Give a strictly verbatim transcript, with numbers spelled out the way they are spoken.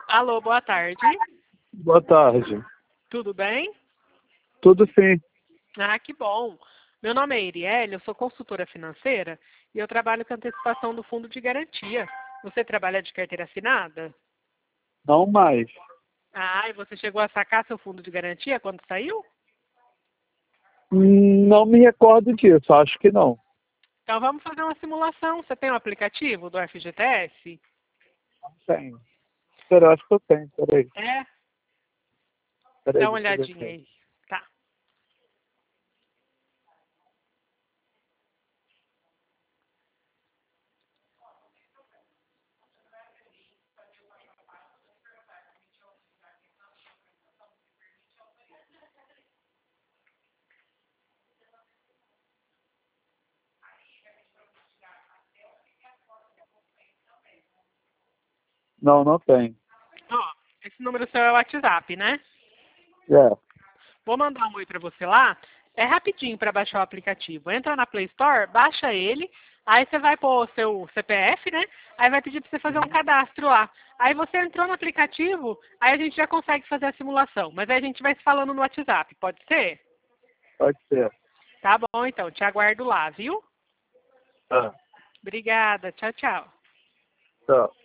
Alô, boa tarde. Boa tarde. Tudo bem? Tudo sim. Ah, que bom. Meu nome é Iriele, eu sou consultora financeira e eu trabalho com antecipação do fundo de garantia. Você trabalha de carteira assinada? Não mais. Ah, e você chegou a sacar seu fundo de garantia quando saiu? Não me recordo disso, acho que não. Então vamos fazer uma simulação. Você tem um aplicativo do F G T S? Não tenho. Peraí, eu acho que eu tenho. Peraí. É? Peraí, Dá uma deixa eu ver olhadinha aqui. aí. Tá. Não, não tenho. Ó, esse número seu é o WhatsApp, né? É, Vou mandar um oi para você lá. É rapidinho para baixar o aplicativo. Entra na Play Store, baixa ele, aí você vai pôr o seu C P F, né? Aí vai pedir para você fazer um cadastro lá. Aí você entrou no aplicativo, aí a gente já consegue fazer a simulação. Mas aí a gente vai se falando no WhatsApp, pode ser? pode ser. Tá bom, então. Te aguardo lá, viu? Tá. Obrigada. Tchau, tchau. Tá.